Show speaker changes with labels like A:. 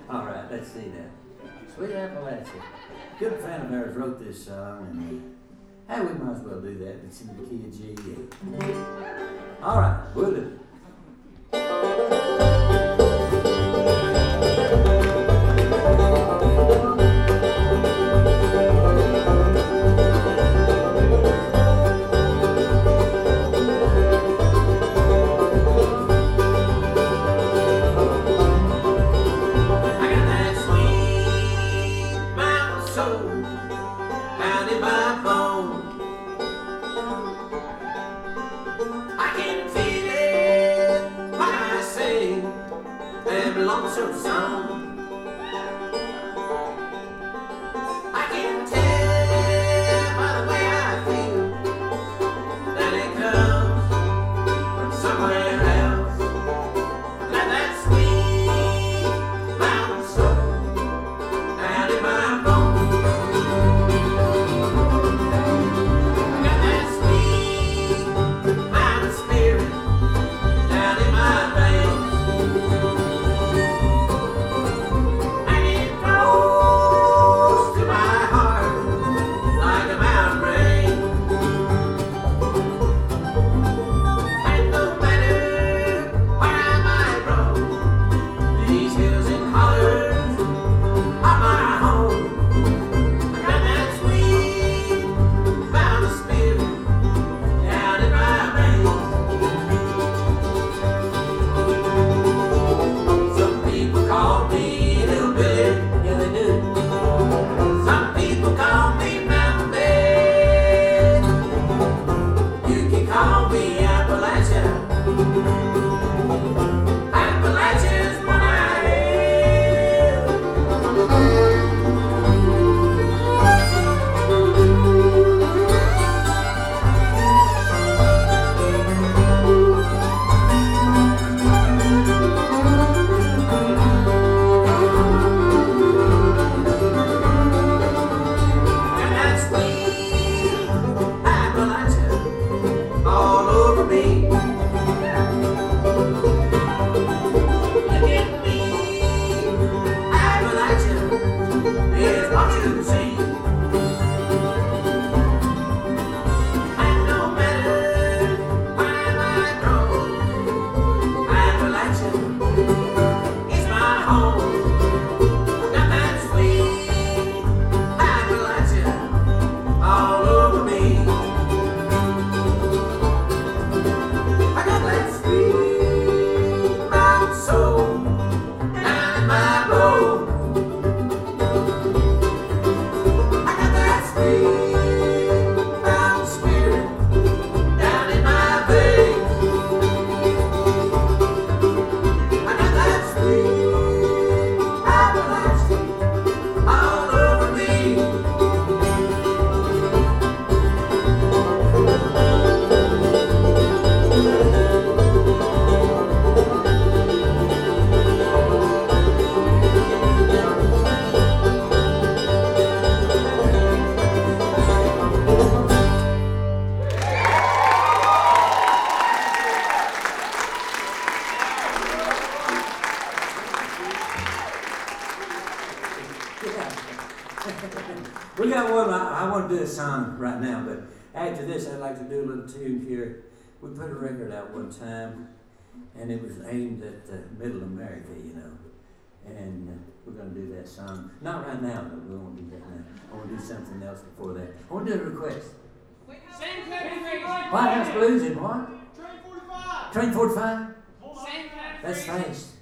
A: All right, let's see that. Sweet Appalachia. Good friend of ours wrote this song, and hey, we might as well do that. It's in the key of G. All right, we'll do it. We got one. I want to do a song right now, but after this, I'd like to do a little tune here. We put a record out one time, and it was aimed at Middle America, you know. And we're going to do that song. Not right now, though. We won't do that now. I want to do something else before that. I want to do a request. White House Blues and what?
B: Train 45.
A: Train 45?
B: Same
A: That's fast.